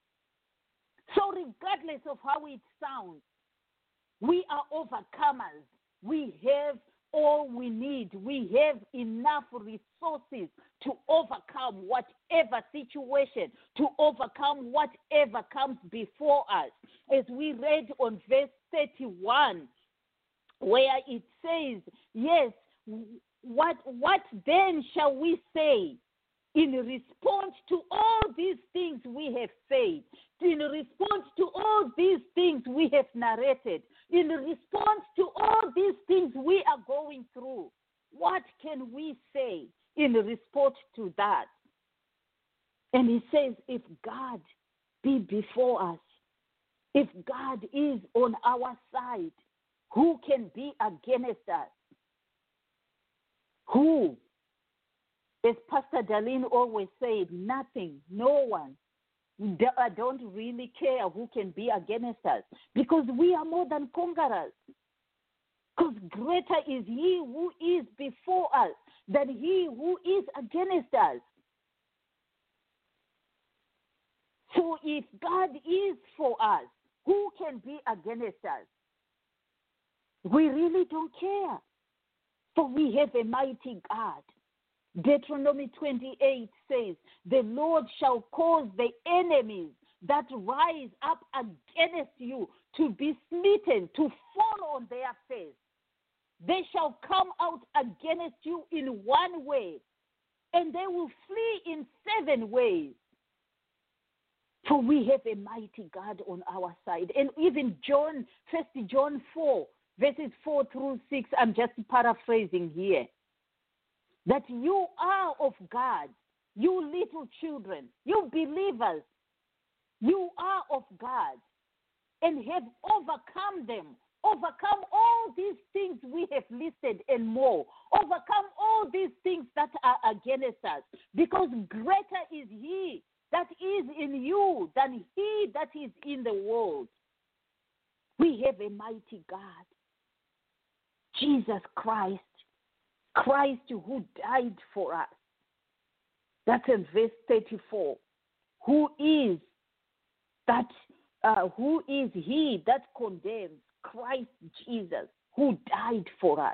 So regardless of how it sounds, we are overcomers. We have all we need. We have enough resources to overcome whatever situation, to overcome whatever comes before us. As we read on verse 31, where it says, yes, what then shall we say in response to all these things we have said, in response to all these things we have narrated, in response to all these things we are going through? What can we say in response to that? And he says, if God be before us, if God is on our side, who can be against us? Who? As Pastor Darlene always said, nothing, no one. I don't really care who can be against us, because we are more than conquerors. Because greater is he who is before us than he who is against us. So if God is for us, who can be against us? We really don't care, for we have a mighty God. Deuteronomy 28 says, the Lord shall cause the enemies that rise up against you to be smitten, to fall on their face. They shall come out against you in one way, and they will flee in 7 ways. For we have a mighty God on our side. And even 1 John 4, verses 4 through 6, I'm just paraphrasing here, that you are of God, you little children, you believers, you are of God, and have overcome them. Overcome all these things we have listed and more. Overcome all these things that are against us, because greater is he that is in you than he that is in the world. We have a mighty God, Jesus Christ, Christ who died for us. That's in verse 34. Who is he that condemns? Christ Jesus, who died for us.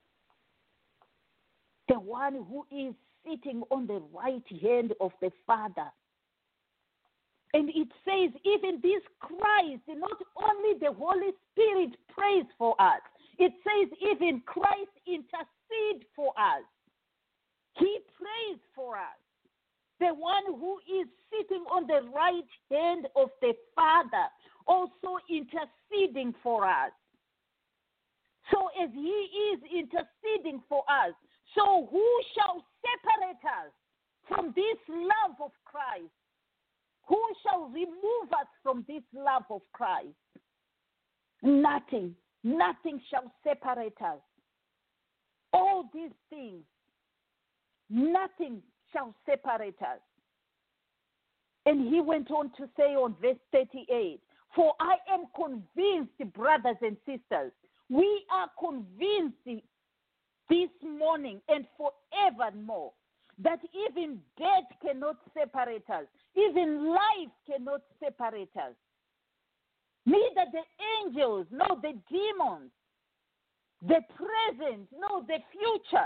The one who is sitting on the right hand of the Father. And it says, even this Christ, not only the Holy Spirit prays for us, it says even Christ intercedes for us. He prays for us. The one who is sitting on the right hand of the Father, also interceding for us. So as he is interceding for us, so who shall separate us from this love of Christ? Who shall remove us from this love of Christ? Nothing. Nothing shall separate us. All these things, nothing shall separate us? And he went on to say on verse 38, for I am convinced, brothers and sisters, we are convinced this morning and forevermore that even death cannot separate us, even life cannot separate us. Neither the angels, nor the demons, the present, nor the future,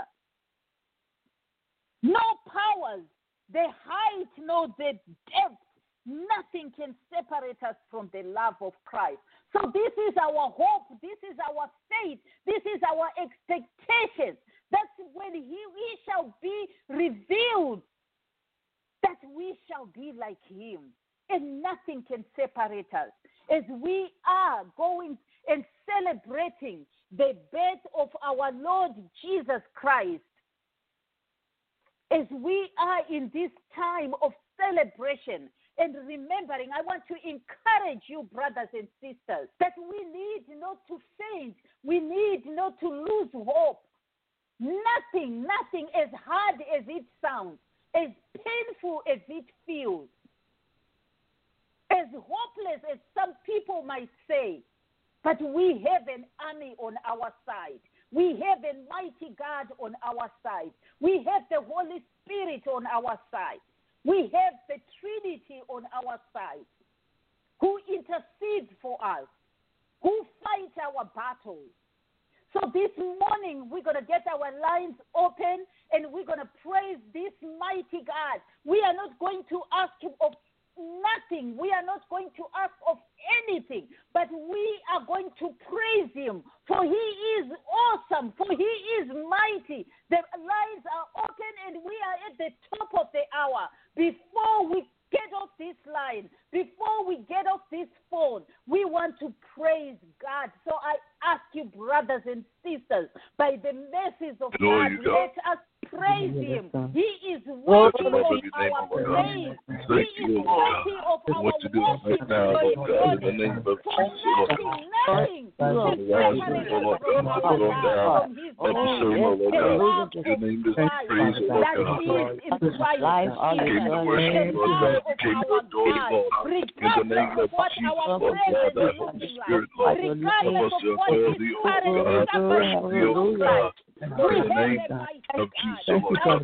no powers, the height, nor the depth, nothing can separate us from the love of Christ. So this is our hope, this is our faith, this is our expectation. That's when he shall be revealed, that we shall be like him, and nothing can separate us. As we are going and celebrating the birth of our Lord Jesus Christ, as we are in this time of celebration and remembering, I want to encourage you, brothers and sisters, that we need not to faint. We need not to lose hope. Nothing, as hard as it sounds, as painful as it feels, as hopeless as some people might say, but we have an army on our side. We have a mighty God on our side. We have the Holy Spirit on our side. We have the Trinity on our side, who intercedes for us, who fights our battles. So this morning, we're going to get our lines open and we're going to praise this mighty God. We are not going to ask him of nothing. We are not going to ask of anything, but we are going to praise him, for he is awesome, for he is mighty. The lines are open and we are at the top of the hour. Before we get off this line, before we get off this phone, we want to praise God. So I ask you, brothers and sisters, by the mercies of God, let us praise him. He is worthy of our praise. He is worthy of our worship. Nothing can separate us from our God, from his love. The love of Christ that is in Christ Jesus. The love of our God, regardless of what our present is looking like, regardless of what is currently suffering like. We have the mighty God.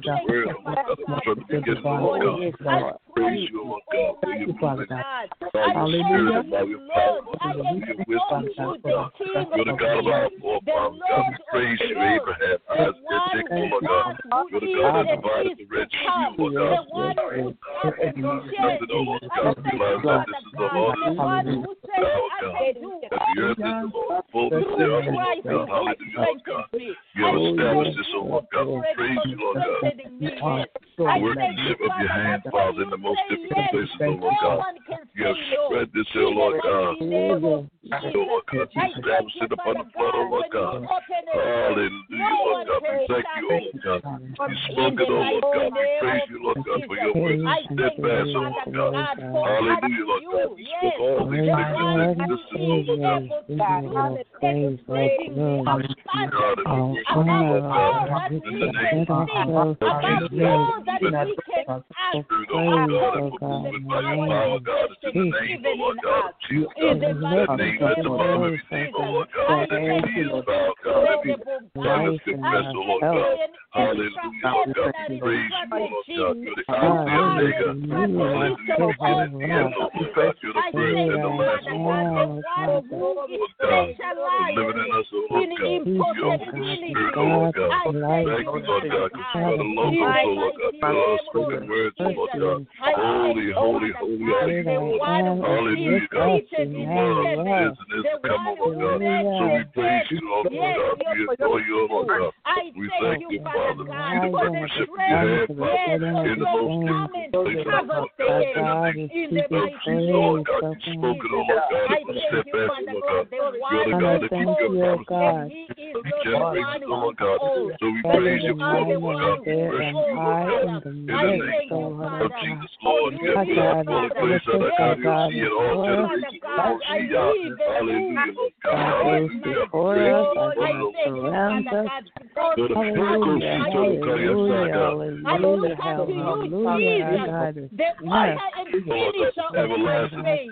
Praise you, Lord God. Thank you, Father God. Hallelujah. Lord, I exalt you, the King of Kings, the Lord praise you, Abraham, Isaac, Lord God. You're the God that provided the Red Sea, Lord God. The one who started the church. I thank you, Father God, the one who said, I can do all through Christ who has strengthened me. Establish this, oh Lord God. Praise you, Lord God. Workmanship of your hand, Father, in the most difficult places, oh Lord God. You have spread this, oh Lord God. Oh Lord God, you established it upon the blood, oh Lord God. Hallelujah, Lord God. We thank you, oh Lord God. You spoke it, oh Lord God. We praise you, Lord God, for your word is steadfast, oh Lord God. Hallelujah, Lord God. You spoke all these things into existence, oh Lord God. In the name of Jesus, that we can ask by your power, God, in the name of Lord God, in the mighty name of Jesus, I thank you, hallelujah, Lord God, we praise you, Lord God, you're the Alpha and Omega, hallelujah, you're the end, Lord God, you're the first and the last, Lord God, living in us, oh Lord God, you're the Spirit, oh Lord God, thank you, Lord God, because you're the love, oh Lord God, you're the spoken words, oh Lord God, holy, holy, holy are you, Lord, hallelujah, God, the world is and is to come, oh Lord God, so we praise you, oh Lord God, we adore you, oh Lord God, we thank you, Father, we worship your hand, Father, in the most difficult place, oh Lord God, in the name of Jesus, Lord God, you spoken, oh Lord God, it was steadfast, oh Lord God, you're the God that keeps your promises, you generate us, oh Lord God, so we praise you, oh Lord God, we worship you, Lord God, in the name of Jesus, Lord, you have been all the place that I God, you see it all generations, all see God, hallelujah, Lord God, hallelujah, praise you, Lord, the author and finisher of my faith.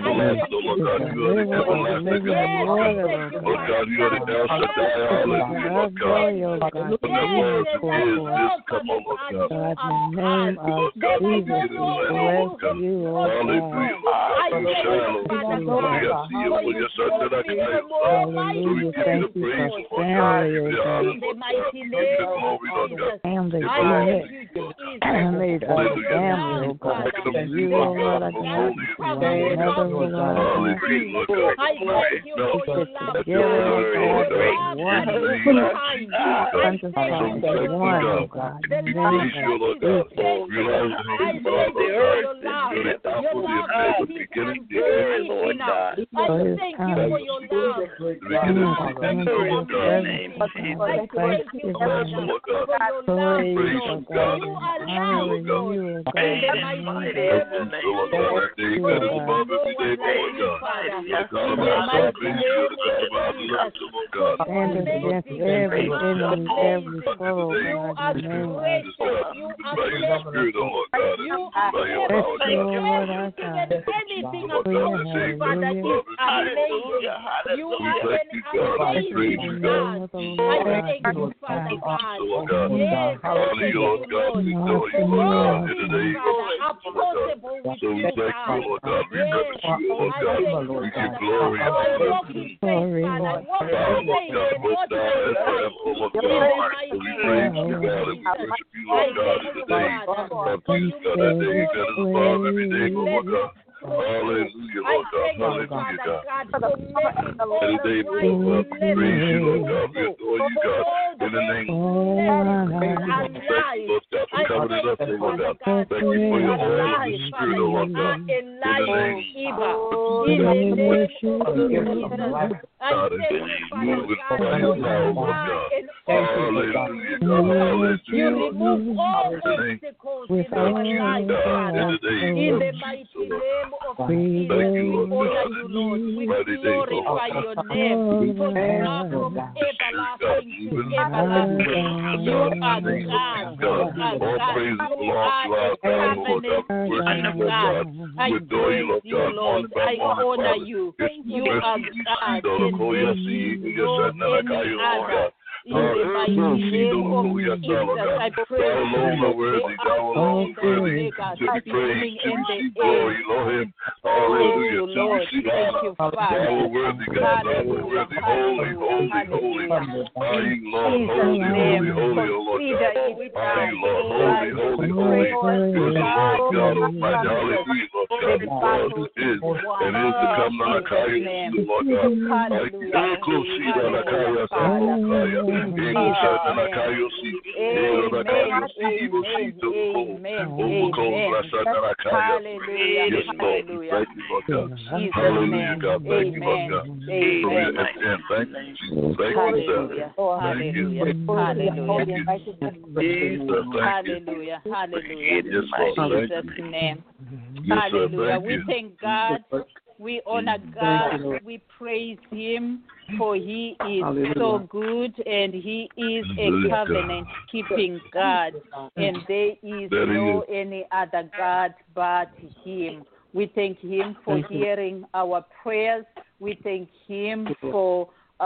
Hallelujah. We thank God. We honor God. We praise Him, for He is so good, and He is a covenant-keeping God, and there is no any other God but Him. We thank Him for hearing our prayers. We thank Him for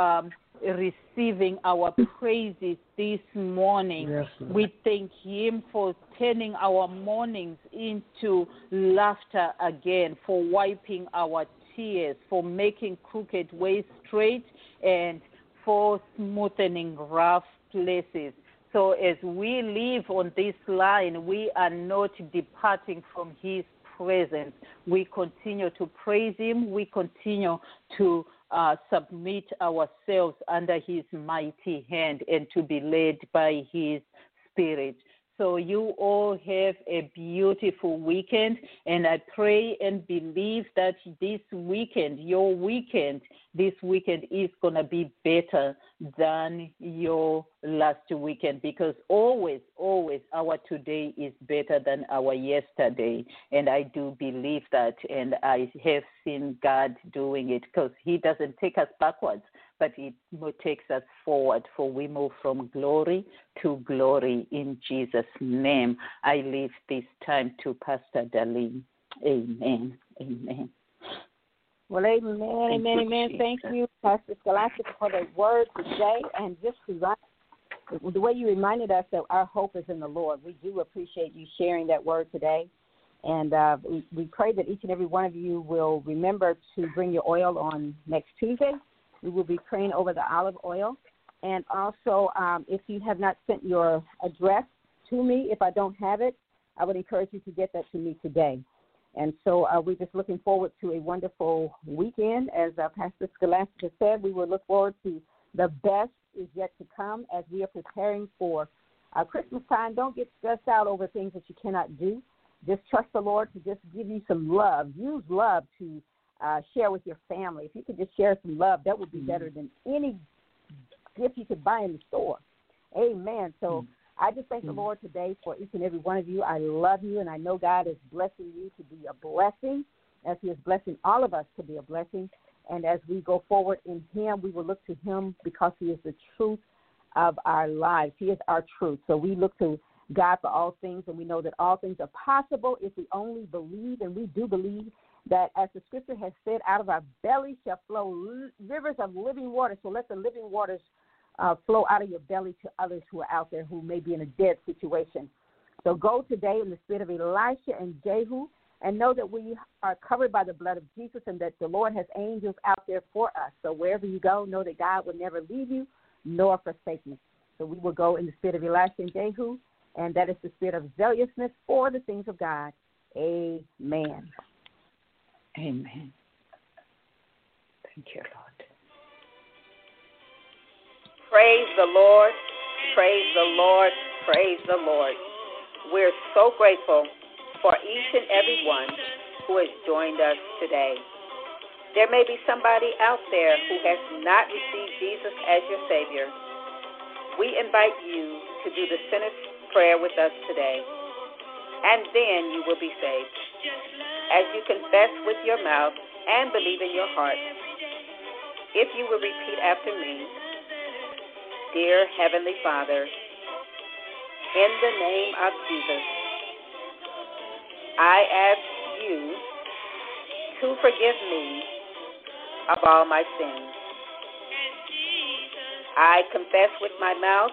receiving our praises this morning. Yes, we thank Him for turning our mornings into laughter again, for wiping our tears, for making crooked ways straight, and for smoothing rough places. So as we live on this line, we are not departing from His presence. We continue to praise Him. We continue to submit ourselves under His mighty hand and to be led by His Spirit. So you all have a beautiful weekend, and I pray and believe that this weekend, your weekend, this weekend is going to be better than your last weekend, because always our today is better than our yesterday. And I do believe that, and I have seen God doing it, because He doesn't take us backwards, but it takes us forward, for we move from glory to glory in Jesus' name. I leave this time to Pastor Darlene. Amen. Amen. Well, amen. Thank you, Pastor Scholastic, for the word today, and just the way you reminded us that our hope is in the Lord. We do appreciate you sharing that word today, and we pray that each and every one of you will remember to bring your oil on next Tuesday. We will be praying over the olive oil, and also if you have not sent your address to me, if I don't have it, I would encourage you to get that to me today. And so we're just looking forward to a wonderful weekend. As Pastor Scholastica said, we will look forward to the best is yet to come as we are preparing for Christmas time. Don't get stressed out over things that you cannot do. Just trust the Lord to just give you some love. Use love to share with your family. If you could just share some love, that would be better than any gift you could buy in the store. Amen. So I just thank the Lord today for each and every one of you. I love you, and I know God is blessing you to be a blessing, as He is blessing all of us to be a blessing. And as we go forward in Him, we will look to Him because He is the truth of our lives. He is our truth. So we look to God for all things, and we know that all things are possible if we only believe, and we do believe that, as the Scripture has said, out of our belly shall flow rivers of living water. So let the living waters flow out of your belly to others who are out there who may be in a dead situation. So go today in the spirit of Elisha and Jehu, and know that we are covered by the blood of Jesus, and that the Lord has angels out there for us. So wherever you go, know that God will never leave you nor forsake you. So we will go in the spirit of Elisha and Jehu, and that is the spirit of zealousness for the things of God. Amen. Amen. Thank you, Lord. Praise the Lord, praise the Lord, praise the Lord. We're so grateful for each and every one who has joined us today. There may be somebody out there who has not received Jesus as your Savior. We invite you to do the sinner's prayer with us today, and then you will be saved. As you confess with your mouth and believe in your heart, if you will repeat after me, Dear Heavenly Father, in the name of Jesus, I ask you to forgive me of all my sins. I confess with my mouth,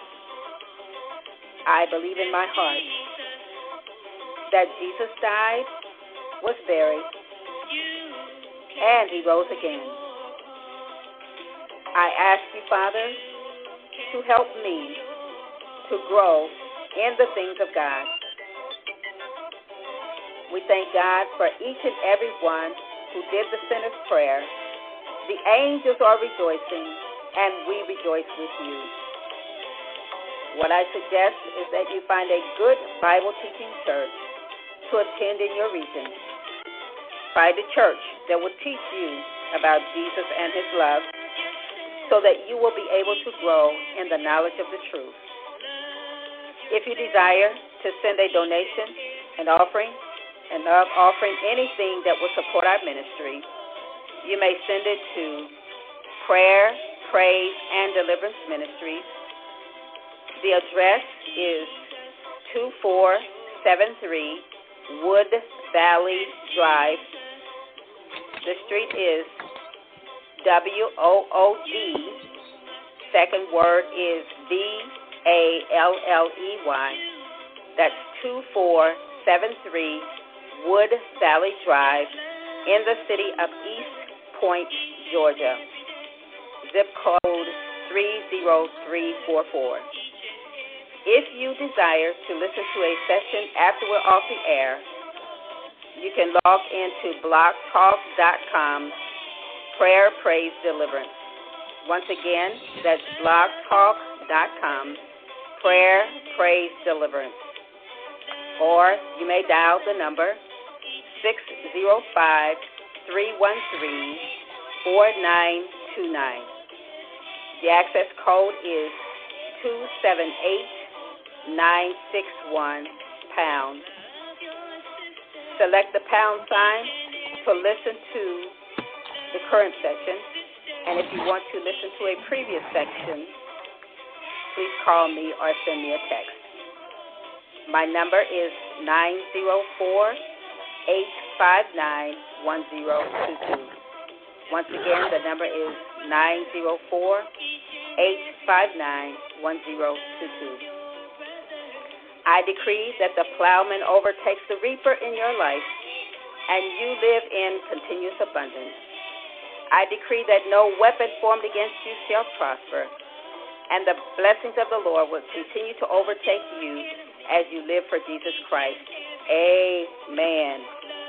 I believe in my heart that Jesus died, was buried, and He rose again. I ask you, Father, to help me to grow in the things of God. We thank God for each and every one who did the sinner's prayer. The angels are rejoicing, and we rejoice with you. What I suggest is that you find a good Bible-teaching church to attend in your region. Find a church that will teach you about Jesus and His love, so that you will be able to grow in the knowledge of the truth. If you desire to send a donation, an offering anything that will support our ministry, you may send it to Prayer, Praise, and Deliverance Ministries. The address is 2473 Wood Valley Drive. The street is WOOD. Second word is VALLEY. That's 2473 Wood Valley Drive in the city of East Point, Georgia. Zip code 30344. If you desire to listen to a session after we're off the air, you can log into blogtalk.com Prayer, Praise, Deliverance. Once again, that's blogtalk.com, Prayer, Praise, Deliverance. Or you may dial the number 605-313-4929. The access code is 278961#. Select the pound sign to listen to the current session. And if you want to listen to a previous section, please call me or send me a text. My number is 904-859-1022. Once again, the number is 904-859-1022. I decree that the plowman overtakes the reaper in your life, and you live in continuous abundance. I decree that no weapon formed against you shall prosper, and the blessings of the Lord will continue to overtake you as you live for Jesus Christ. Amen.